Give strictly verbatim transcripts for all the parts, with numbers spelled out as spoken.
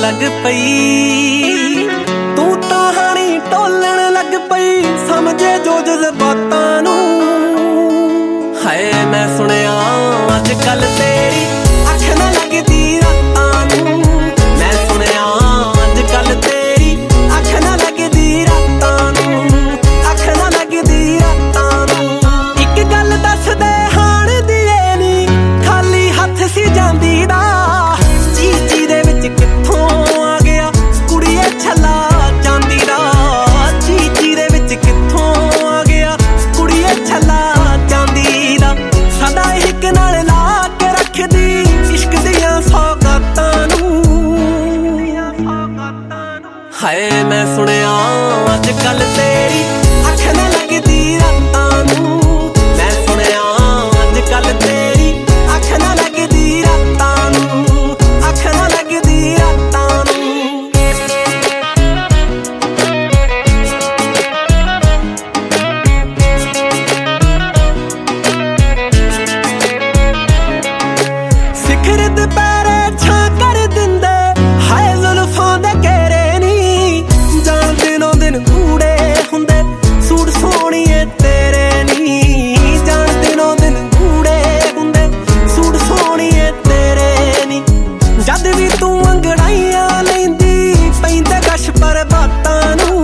लग पई तू कहानी टोलन लग पई समझे जो जज्बातां नू। हाय मैं सुनिया अज कल तेरी अख ना लगदी रातां नू। मैं सुनिया अज कल तेरी अख ना लगदी रातां नू, अख ना लगदी रातां नू। इक गल दस दे हाण दी ए नी खाली हथ सी जांदी दा चीची दे विच कित्थों आ गया कुड़िए छला चांदी दा। चीची दे विच कित्थों आ गया कुड़िए छला चांदी दा। सदा हिक नाल ला के रखदी इश्क दियां सौगातां नू। हाय मैं सुनिया अज कल तेरी अख ना लगदी रातां नू। मैं सुनिया अज कल तेरी अख ना लगदी रातां नू, अख ना लगदी रातां नू। सिखर दुपहरे छां कर दिंदे हाय जुल्फां दे घेरे नी। जान दिनों दिन कूड़े हुंदे सूट सोहणीए तेरे नी। जान दिनों दिन कूड़े हुंदे सूट सोहणीए तेरे नी। जद भी तू अंगड़ाइयां लैंदी पैंदे कश पर बातां नू।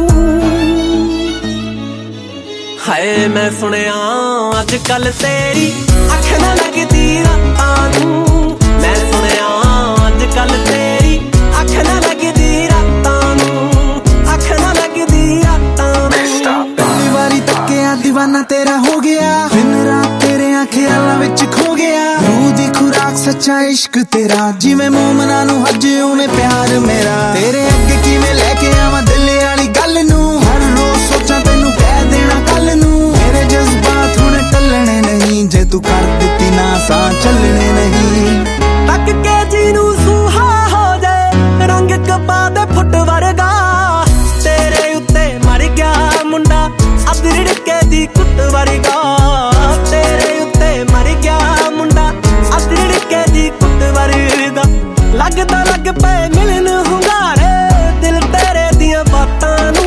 हाय मैं सुनिया अज कल तेरी अख ना लगदी रातां नू। मैं सुनिया अज कल तेरी अख ना लगदी रातां नू, अख ना लगदी रातां नू। पहली वारी तक्किया दीवाना तेरा हो गया दिन रात तेरे ख्यालां विच खो गया। रूह दी खुराक सच्चा इश्क तेरा जिवें मोमना नू हज उवें प्यार मेरा। तेरे अगे किवें लेके आवां दिल वाली गल नू हर रोज सोचां तैनू कह देना कल नू। मेरे जज्बात हुण टलने नहीं जे तू कर दित्ती ना सां चलने नहीं। तक के जी नू सूहा हो जाए रंग कपा दे फुट वर्गा तेरे उत्ते मर गया मुंडा अदरड़ के दी कुट वर्गा। तेरे उत्ते मर गया मुंडा अदरड़ के दी कुट वर्गा। लगदा लग पे मिलन हुंगारे दिल तेरे दियां बातां नू।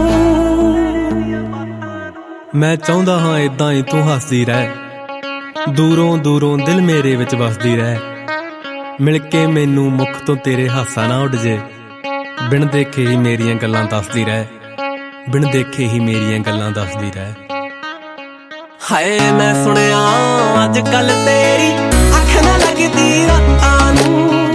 मैं चाहुंदा हां इदां ही तू हसदी रह दूरों दूरों दिल मेरे विच वसदी रह। मिल के मैनू मुख तो तेरे हासा ना उड़ जे बिन देखे ही मेरियां गल्लां दसदी रह, बिन देखे ही मेरियां गल्लां दसदी रह। हाय मैं सुनिया अज कल तेरी अख ना लगदी रातां नू।